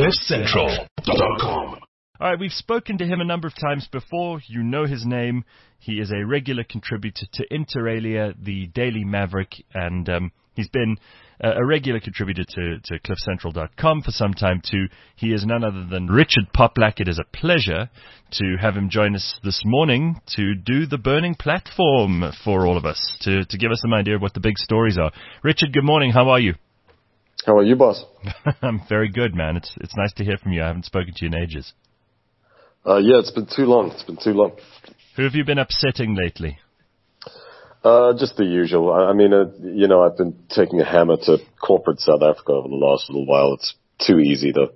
CliffCentral.com. All right, we've spoken to him a number of times before. You know his name. He is a regular contributor to Inter Alia, the Daily Maverick, and he's been a regular contributor to CliffCentral.com for some time too. He is none other than Richard Poplack. It is a pleasure to have him join us this morning to do the burning platform for all of us, to give us some idea of what the big stories are. Richard, good morning. How are you? How are you, boss? I'm very good, man. It's nice to hear from you. I haven't spoken to you in ages. Yeah, it's been too long. Who have you been upsetting lately? Just the usual. I mean, I've been taking a hammer to corporate South Africa over the last little while. It's too easy, though.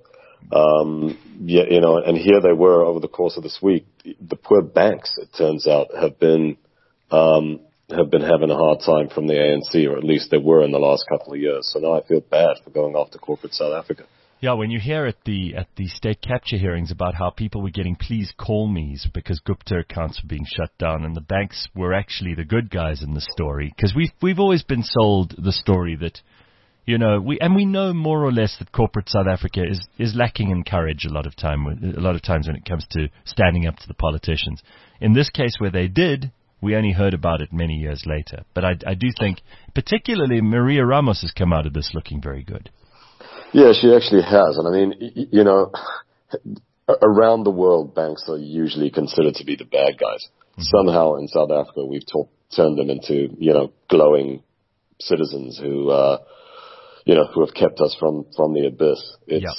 And here they were over the course of this week. The poor banks, it turns out, have been having a hard time from the ANC, or at least they were in the last couple of years. So now I feel bad for going after corporate South Africa. Yeah, when you hear at the state capture hearings about how people were getting please call me's because Gupta accounts were being shut down, and the banks were actually the good guys in the story, because we've always been sold the story that, we know more or less that corporate South Africa is lacking in courage a lot of times when it comes to standing up to the politicians. In this case, where they did, we only heard about it many years later. But I do think, particularly Maria Ramos has come out of this looking very good. Yeah, she actually has. And I mean, around the world, banks are usually considered to be the bad guys. Mm-hmm. Somehow in South Africa, we've turned them into, glowing citizens who have kept us from the abyss.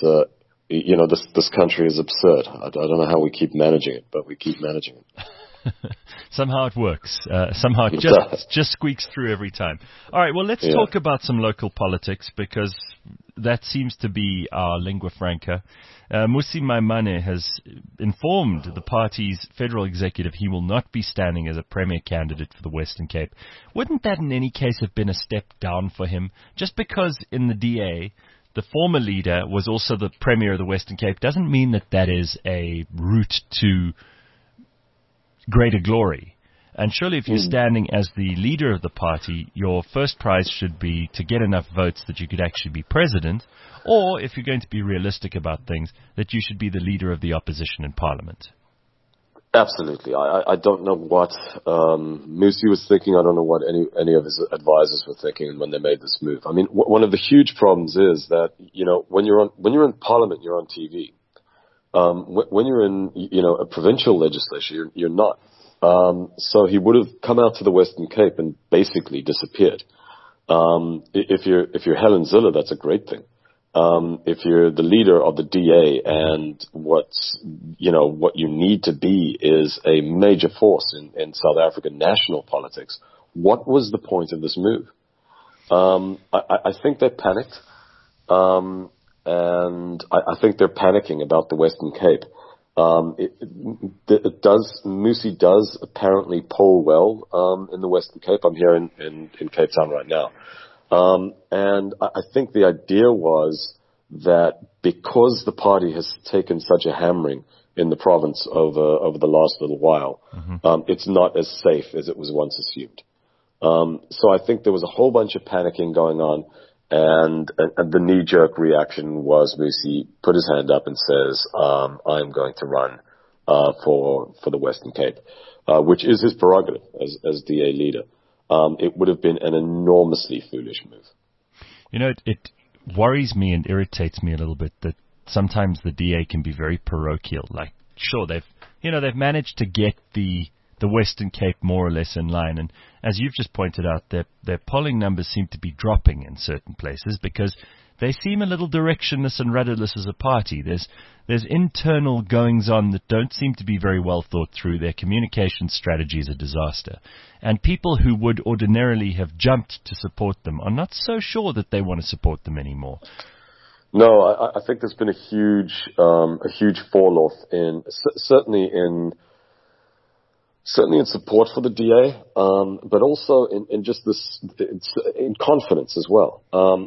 It's, this country is absurd. I don't know how we keep managing it, but we keep managing it. Somehow it works. Somehow it just squeaks through every time. All right, well, let's talk about some local politics, because that seems to be our lingua franca. Mmusi Maimane has informed the party's federal executive he will not be standing as a premier candidate for the Western Cape. Wouldn't that in any case have been a step down for him? Just because in the DA, the former leader was also the premier of the Western Cape doesn't mean that is a route to greater glory. And surely if you're standing as the leader of the party, your first prize should be to get enough votes that you could actually be president, or if you're going to be realistic about things, that you should be the leader of the opposition in parliament. Absolutely. I don't know what Mmusi was thinking. I don't know what any of his advisors were thinking when they made this move. I mean, one of the huge problems is that, when you're in parliament, you're on TV. When you're in, a provincial legislature, you're not. So he would have come out to the Western Cape and basically disappeared. If you're Helen Zille, that's a great thing. If you're the leader of the DA and what you need to be is a major force in South African national politics, what was the point of this move? I think they panicked. And I think they're panicking about the Western Cape. Mmusi does apparently poll well in the Western Cape. I'm here in Cape Town right now. And I think the idea was that because the party has taken such a hammering in the province over the last little while, it's not as safe as it was once assumed. So I think there was a whole bunch of panicking going on. And the knee-jerk reaction was Mmusi put his hand up and says, I'm going to run for the Western Cape, which is his prerogative as DA leader. It would have been an enormously foolish move. It worries me and irritates me a little bit that sometimes the DA can be very parochial. Like, sure, they've managed to get the Western Cape more or less in line. And as you've just pointed out, their polling numbers seem to be dropping in certain places because they seem a little directionless and rudderless as a party. There's internal goings-on that don't seem to be very well thought through. Their communication strategy is a disaster. And people who would ordinarily have jumped to support them are not so sure that they want to support them anymore. No, I think there's been a huge fall-off certainly in support for the DA, but also in just in confidence as well.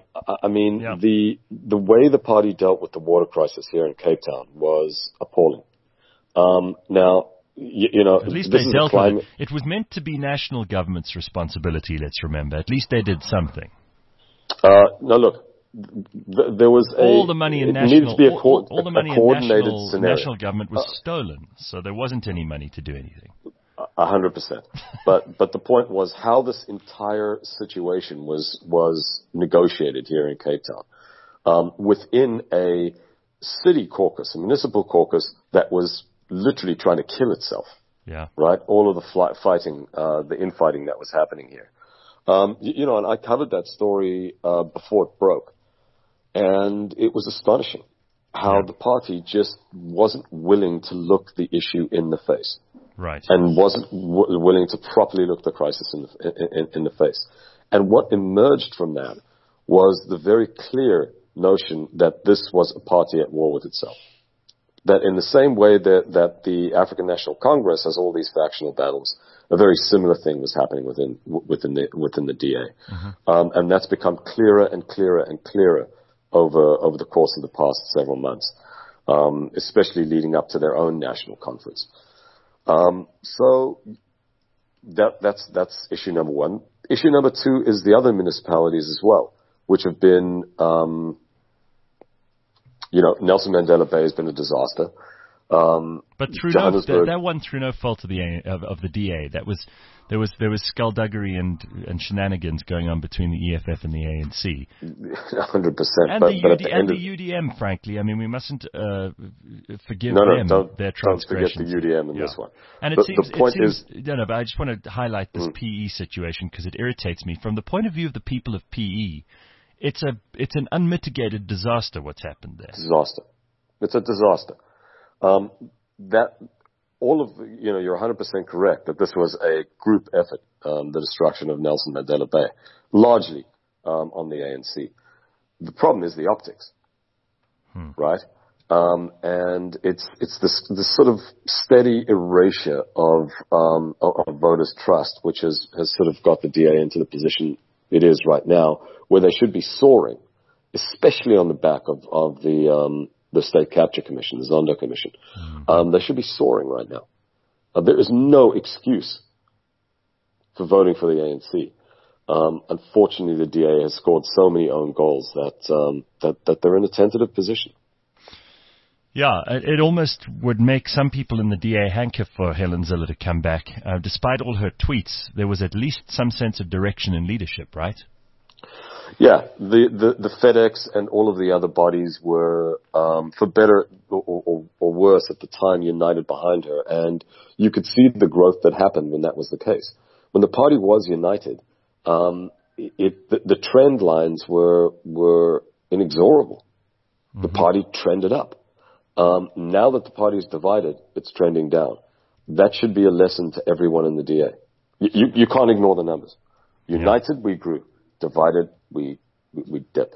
The way the party dealt with the water crisis here in Cape Town was appalling. Now, at least they dealt with it. It was meant to be national government's responsibility. Let's remember. At least they did something. No, look, there was all the money in national, all the money in national government was stolen, so there wasn't any money to do anything. 100%. But the point was how this entire situation was negotiated here in Cape Town within a city caucus, a municipal caucus that was literally trying to kill itself. Yeah. Right. All of the fighting, the infighting that was happening here. And I covered that story before it broke, and it was astonishing how the party just wasn't willing to look the issue in the face. Right. And wasn't willing to properly look the crisis in the face. And what emerged from that was the very clear notion that this was a party at war with itself. That in the same way that the African National Congress has all these factional battles, a very similar thing was happening within the DA. Mm-hmm. And that's become clearer and clearer and clearer over the course of the past several months, especially leading up to their own national conference. So that's issue number one. Issue number two is the other municipalities as well, which have been, Nelson Mandela Bay has been a disaster. But through that one through no fault of the DA. There was skullduggery and shenanigans going on between the EFF and the ANC. 100%. And the UDM, frankly. I mean, we mustn't forgive them their transgressions. Don't forget the UDM in this one. And but I just want to highlight this PE situation because it irritates me. From the point of view of the people of PE, it's an unmitigated disaster what's happened there. Disaster. It's a disaster. You're 100% correct that this was a group effort, the destruction of Nelson Mandela Bay, largely on the ANC. The problem is the optics, right? And it's this sort of steady erasure of voters' trust, which has sort of got the DA into the position it is right now, where they should be soaring, especially on the back of the State Capture Commission, the Zondo Commission. Mm-hmm. They should be soaring right now. There is no excuse for voting for the ANC. Unfortunately, the DA has scored so many own goals that they're in a tentative position. Yeah, it almost would make some people in the DA hanker for Helen Zille to come back. Despite all her tweets, there was at least some sense of direction and leadership, right? Yeah, the FedEx and all of the other bodies were, for better or worse at the time, united behind her. And you could see the growth that happened when that was the case. When the party was united, the trend lines were inexorable. Mm-hmm. The party trended up. Now that the party is divided, it's trending down. That should be a lesson to everyone in the DA. You can't ignore the numbers. United, we grew. Divided, we dip.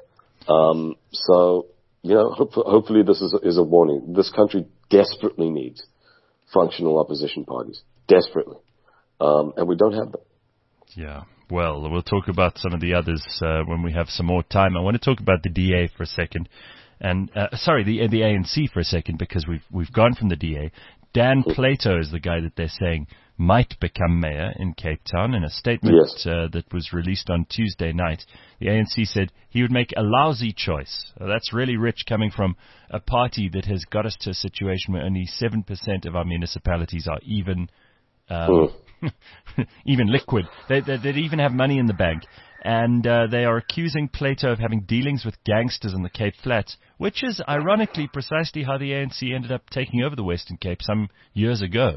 So, hopefully this is a warning. This country desperately needs functional opposition parties. Desperately. And we don't have them. Yeah. Well, we'll talk about some of the others when we have some more time. I want to talk about the DA for a second. And the ANC for a second, because we've gone from the DA. Dan Plato is the guy that they're saying might become mayor in Cape Town. In a statement that was released on Tuesday night, the ANC said he would make a lousy choice. That's really rich coming from a party that has got us to a situation where only 7% of our municipalities are even even liquid. They even have money in the bank. And they are accusing Plato of having dealings with gangsters in the Cape Flats, which is ironically precisely how the ANC ended up taking over the Western Cape some years ago.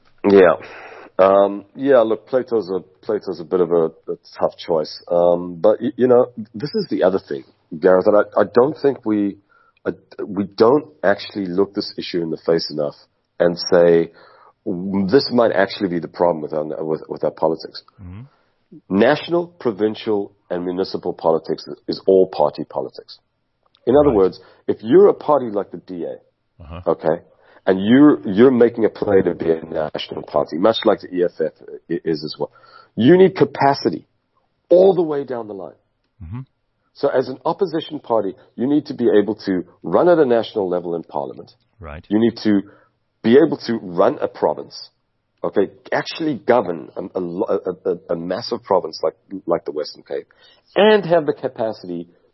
Yeah. Look, Plato's a bit of a tough choice. But this is the other thing, Gareth. And I don't think we don't actually look this issue in the face enough and say this might actually be the problem with our politics. Mm-hmm. National, provincial, and municipal politics is all party politics. In other words, if you're a party like the DA, okay, and you're making a play to be a national party, much like the EFF is as well, you need capacity all the way down the line. Mm-hmm. So as an opposition party, you need to be able to run at a national level in Parliament. Right. You need to be able to run a province. Okay, actually govern a massive province like the Western Cape, and have the capacity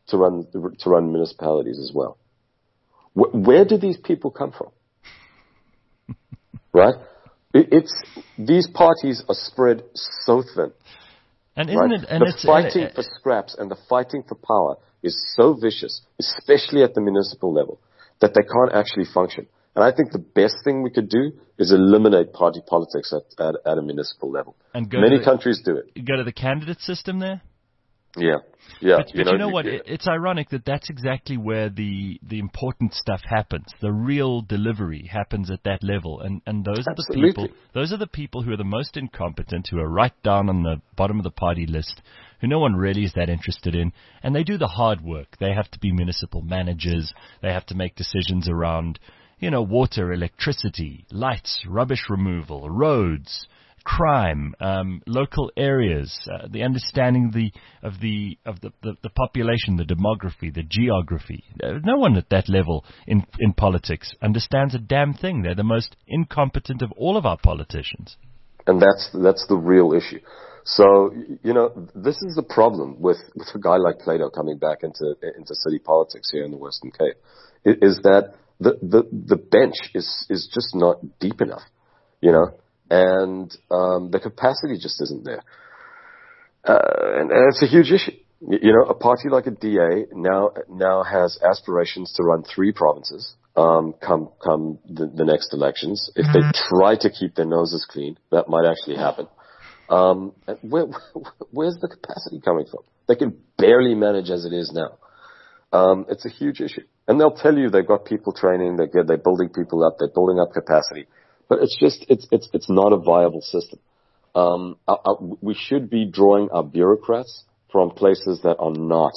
to run municipalities as well. Where do these people come from? Right? These parties are spread so thin. And isn't right? it? And the fighting for scraps and the fighting for power is so vicious, especially at the municipal level, that they can't actually function. And I think the best thing we could do is eliminate party politics at a municipal level. And many countries do it. Go to the candidate system there? Yeah. But you know what? It's ironic that that's exactly where the important stuff happens. The real delivery happens at that level, and those are the people. Those are the people who are the most incompetent, who are right down on the bottom of the party list, who no one really is that interested in, and they do the hard work. They have to be municipal managers. They have to make decisions around, water, electricity, lights, rubbish removal, roads, crime, local areas, the understanding of the population, the demography, the geography. No one at that level in politics understands a damn thing. They're the most incompetent of all of our politicians. And that's the real issue. So, this is the problem with a guy like Plato coming back into city politics here in the Western Cape, is that the bench is just not deep enough, and the capacity just isn't there. And it's a huge issue. A party like a DA now has aspirations to run 3 provinces come the next elections. If they try to keep their noses clean, that might actually happen. Where's the capacity coming from? They can barely manage as it is now. It's a huge issue. And they'll tell you they've got people training, they're building people up, they're building up capacity. But it's not a viable system. We should be drawing our bureaucrats from places that are not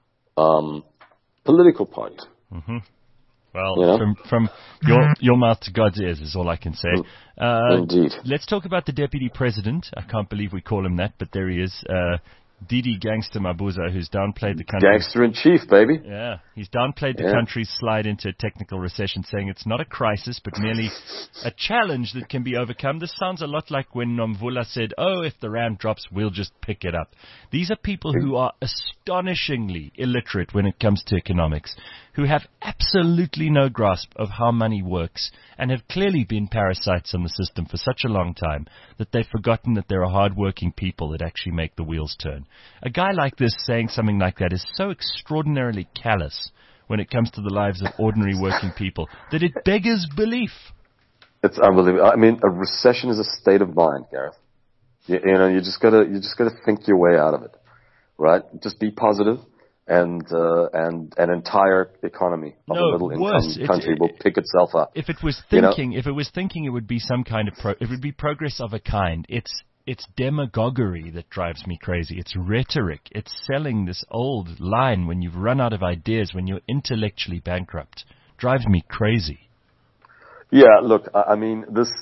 political parties. Mm-hmm. Well, from your mouth to God's ears is all I can say. Indeed. Let's talk about the deputy president. I can't believe we call him that, but there he is. Didi Gangster Mabuza, who's downplayed the country. Gangster in chief, baby. Yeah, he's downplayed the country's slide into a technical recession, saying it's not a crisis, but merely a challenge that can be overcome. This sounds a lot like when Nomvula said, if the rand drops, we'll just pick it up. These are people who are astonishingly illiterate when it comes to economics, who have absolutely no grasp of how money works, and have clearly been parasites on the system for such a long time that they've forgotten that there are hard-working people that actually make the wheels turn. A guy like this saying something like that is so extraordinarily callous when it comes to the lives of ordinary working people that it beggars belief. It's unbelievable. I mean, a recession is a state of mind, Gareth. You just gotta think your way out of it, right? Just be positive, and an entire economy of a middle income country will pick itself up. If it was thinking, it would be some kind of it would be progress of a kind. It's demagoguery that drives me crazy. It's rhetoric. It's selling this old line when you've run out of ideas, when you're intellectually bankrupt. Drives me crazy. Yeah, look, I mean, this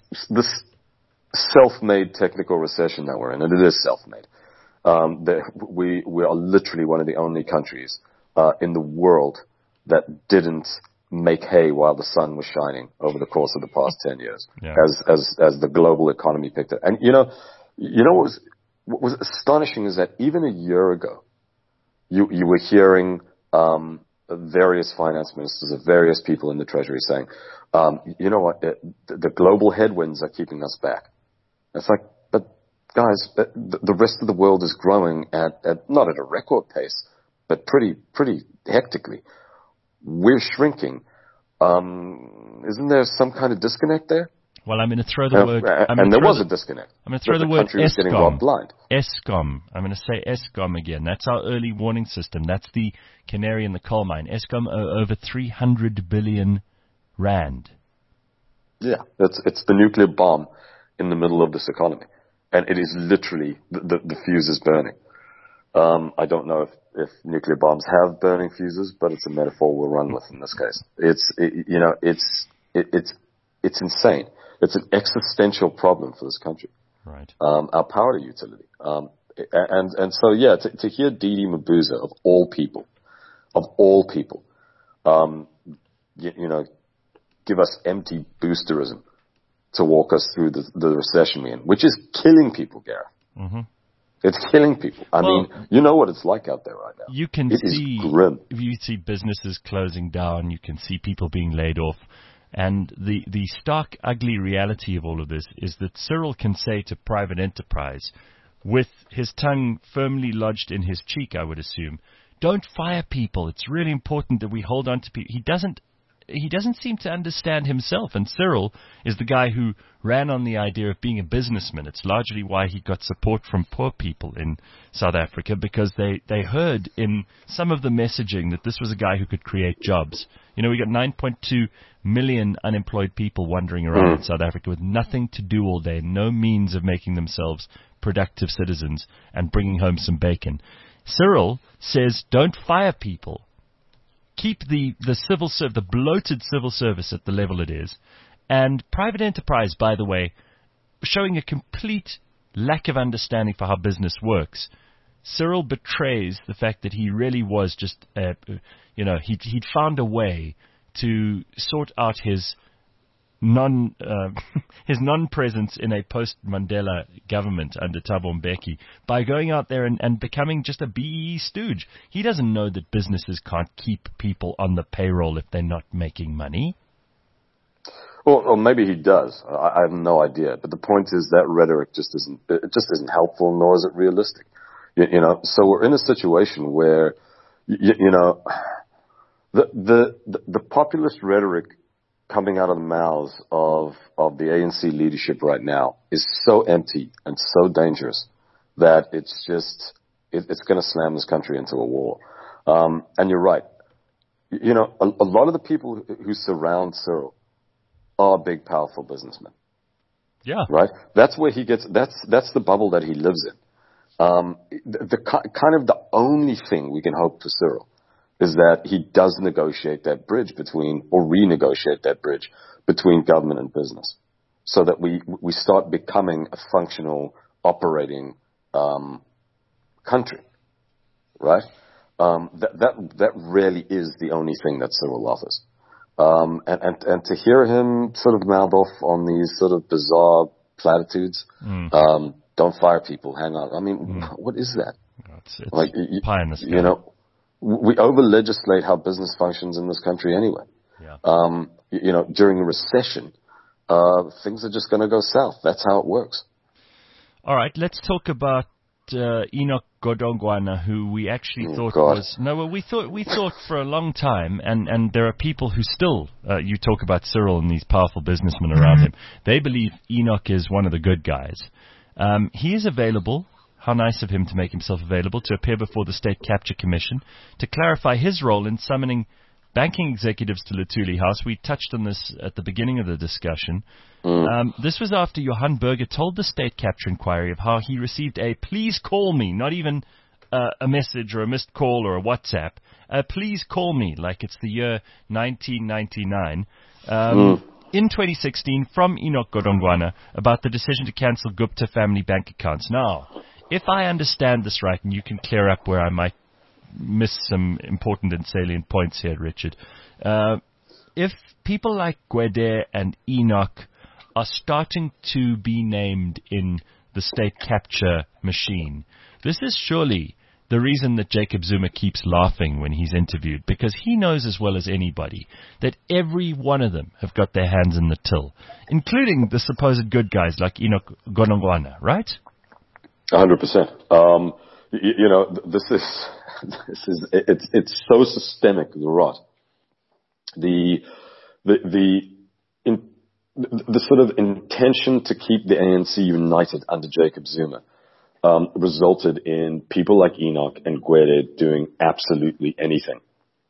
self-made technical recession that we're in, and it is self-made. We are literally one of the only countries in the world that didn't make hay while the sun was shining over the course of the past 10 years, as the global economy picked up. And what was astonishing is that even a year ago, you were hearing various finance ministers of various people in the Treasury saying, you know what, the global headwinds are keeping us back. It's like, but guys, the rest of the world is growing at not at a record pace, but pretty hectically. We're shrinking. Isn't there some kind of disconnect there? Well, I'm going to throw the word... And there was a disconnect. I'm going to throw the word country was getting robbed blind. Eskom. I'm going to say Eskom again. That's our early warning system. That's the canary in the coal mine. Eskom over 300 billion rand. Yeah, it's the nuclear bomb in the middle of this economy. And it is literally, the fuse is burning. I don't know if nuclear bombs have burning fuses, but it's a metaphor we'll run with in this case. It's insane. It's an existential problem for this country. Right. Our power utility. And so, yeah, to hear Didi Mabuza, of all people, give us empty boosterism to walk us through the recession we're in, which is killing people, Gareth. Mm-hmm. It's killing people. I mean, you know what it's like out there right now. You can see, is grim. You see businesses closing down. You can see people being laid off. And the stark, ugly reality of all of this is that Cyril can say to private enterprise, with his tongue firmly lodged in his cheek, I would assume, don't fire people. It's really important that we hold on to people. He doesn't seem to understand himself. And Cyril is the guy who ran on the idea of being a businessman. It's largely why he got support from poor people in South Africa, because they heard in some of the messaging that this was a guy who could create jobs. You know, we got 9.2 million unemployed people wandering around in South Africa with nothing to do all day, no means of making themselves productive citizens and bringing home some bacon. Cyril says, don't fire people. Keep the bloated civil service at the level it is. And private enterprise, by the way, showing a complete lack of understanding for how business works. Cyril betrays the fact that he really was just, he'd found a way to sort out his non-presence in a post-Mandela government under Thabo Mbeki by going out there and becoming just a BEE stooge. He doesn't know that businesses can't keep people on the payroll if they're not making money. Or maybe he does. I have no idea. But the point is that rhetoric just isn't helpful, nor is it realistic. You know, so we're in a situation where, the populist rhetoric coming out of the mouths of the ANC leadership right now is so empty and so dangerous that it's going to slam this country into a wall. And you're right. You know, a lot of the people who surround Cyril are big, powerful businessmen. Yeah. Right? That's where he gets, that's the bubble that he lives in. The only thing we can hope for Cyril is that he does negotiate that bridge renegotiate that bridge between government and business, so that we start becoming a functional, operating country, right? That really is the only thing that Cyril offers. And to hear him sort of mouth off on these sort of bizarre platitudes, don't fire people, hang on. I mean, what is that? It's like pie in the sky. You know, we over-legislate how business functions in this country anyway. Yeah. During a recession, things are just going to go south. That's how it works. All right, let's talk about Enoch Godongwana, who we actually thought we thought for a long time, and there are people who still, you talk about Cyril and these powerful businessmen around him, they believe Enoch is one of the good guys. He is available. How nice of him to make himself available to appear before the State Capture Commission to clarify his role in summoning banking executives to Luthuli House. We touched on this at the beginning of the discussion. This was after Johan Burger told the State Capture Inquiry of how he received a please call me, not even a message or a missed call or a WhatsApp, please call me, like it's the year 1999. In 2016 from Enoch Godongwana about the decision to cancel Gupta family bank accounts. Now, if I understand this right, and you can clear up where I might miss some important and salient points here, Richard, if people like Gwede and Enoch are starting to be named in the state capture machine, this is surely the reason that Jacob Zuma keeps laughing when he's interviewed, because he knows as well as anybody that every one of them have got their hands in the till, including the supposed good guys like Enoch Godongwana, right? 100%. It's so systemic, the rot. The sort of intention to keep the ANC united under Jacob Zuma resulted in people like Enoch and Gwede doing absolutely anything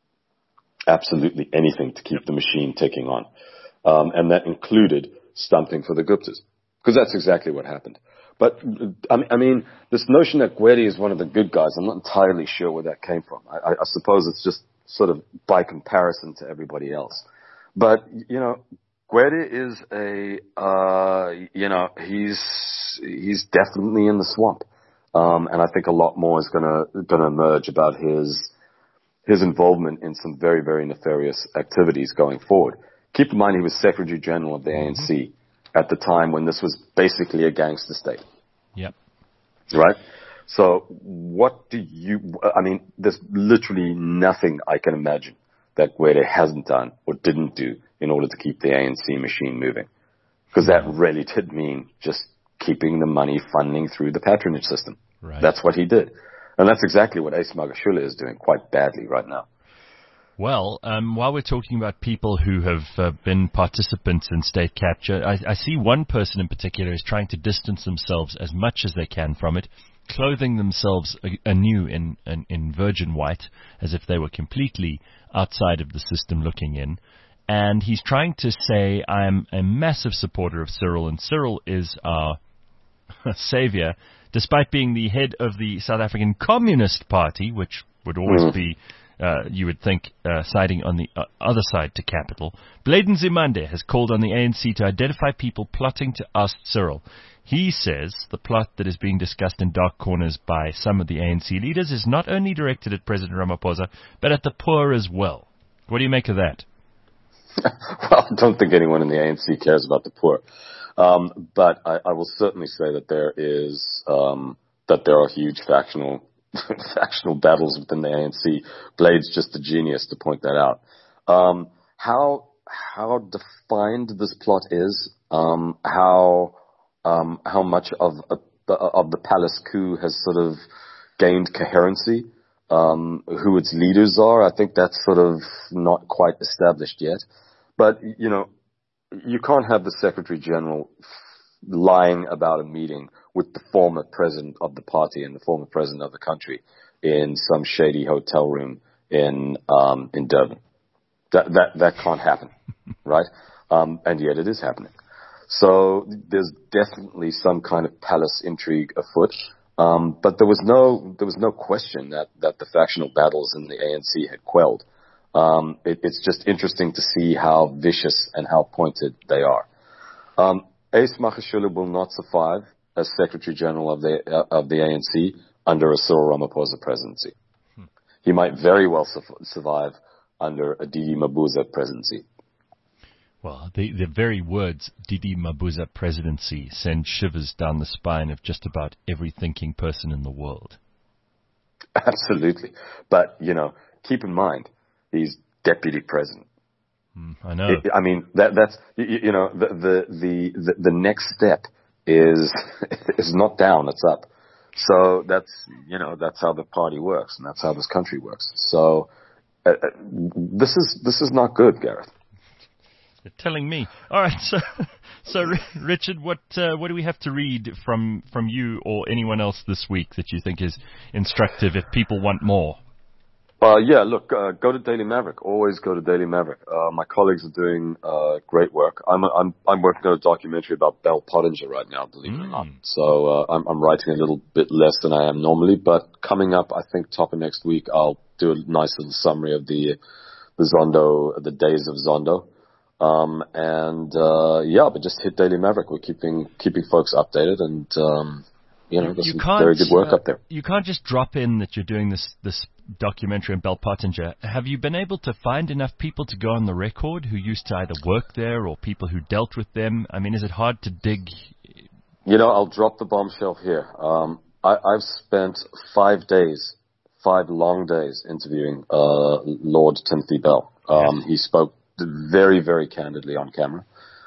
to keep the machine ticking on. And that included stumping for the Guptas, because that's exactly what happened. But, I mean, this notion that Gwede is one of the good guys, I'm not entirely sure where that came from. I suppose it's just sort of by comparison to everybody else. But, Gwede is he's definitely in the swamp. And I think a lot more is gonna emerge about his involvement in some very, very nefarious activities going forward. Keep in mind he was Secretary General of the ANC at the time when this was basically a gangster state. Yep. Right? So what do you, I mean, there's literally nothing I can imagine that Gwede hasn't done or didn't do in order to keep the ANC machine moving. Because that really did mean just keeping the money funding through the patronage system. Right. That's what he did. And that's exactly what Ace Magashule is doing quite badly right now. Well, while we're talking about people who have been participants in state capture, I see one person in particular is trying to distance themselves as much as they can from it, clothing themselves anew in virgin white, as if they were completely outside of the system looking in. And he's trying to say, I'm a massive supporter of Cyril, and Cyril is our savior, despite being the head of the South African Communist Party, which would always be, you would think, siding on the other side to capital. Bladen Zimande has called on the ANC to identify people plotting to oust Cyril. He says the plot that is being discussed in dark corners by some of the ANC leaders is not only directed at President Ramaphosa, but at the poor as well. What do you make of that? Well, I don't think anyone in the ANC cares about the poor. But I will certainly say that there are huge factional battles within the ANC. Blade's just a genius to point that out. How defined this plot is, how much of the palace coup has sort of gained coherency, who its leaders are, I think that's sort of not quite established yet. But, you know, you can't have the Secretary General lying about a meeting with the former president of the party and the former president of the country in some shady hotel room in Durban. That can't happen, right? And yet it is happening. So there's definitely some kind of palace intrigue afoot. But there was no question that the factional battles in the ANC had quelled. It's just interesting to see how vicious and how pointed they are. Ace Magashule will not survive as Secretary General of the ANC under a Cyril Ramaphosa presidency. He might very well survive under a Didi Mabuza presidency. Well, the very words Didi Mabuza presidency send shivers down the spine of just about every thinking person in the world. Absolutely. But, you know, keep in mind, he's deputy president. I know. I mean, that's, you know, the next step is not down, it's up. So that's how the party works, and that's how this country works. So this is not good, Gareth. You're telling me. All right, so Richard, what do we have to read from you or anyone else this week that you think is instructive if people want more? Yeah, look, go to Daily Maverick. Always go to Daily Maverick. My colleagues are doing great work. I'm working on a documentary about Bell Pottinger right now, believe it or not. So I'm writing a little bit less than I am normally, but coming up, I think top of next week, I'll do a nice little summary of the Zondo, the days of Zondo. But just hit Daily Maverick. We're keeping folks updated, and there's some very good work up there. You can't just drop in that you're doing this documentary on Bell Pottinger. Have you been able to find enough people to go on the record who used to either work there or people who dealt with them? I mean, is it hard to dig? You know, I'll drop the bombshell here. I've spent 5 long days interviewing Lord Timothy Bell. Yes. He spoke very, very candidly on camera.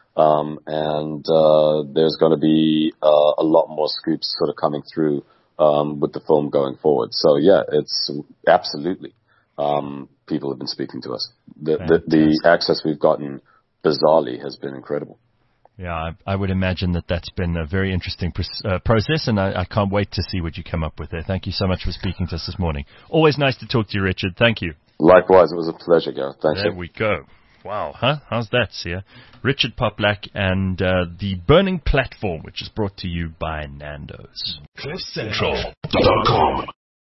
There's going to be a lot more scoops sort of coming through with the film going forward. So yeah, it's absolutely people have been speaking to us. The access we've gotten bizarrely has been incredible. Yeah, I would imagine that's been a very interesting process, and I can't wait to see what you come up with there. Thank you so much for speaking to us this morning. Always nice to talk to you, Richard. Thank you. Likewise, it was a pleasure, Gareth. Thanks. There we go. Wow, huh? How's that, Sia? Richard Poplak and The Burning Platform, which is brought to you by Nando's. CliffCentral.com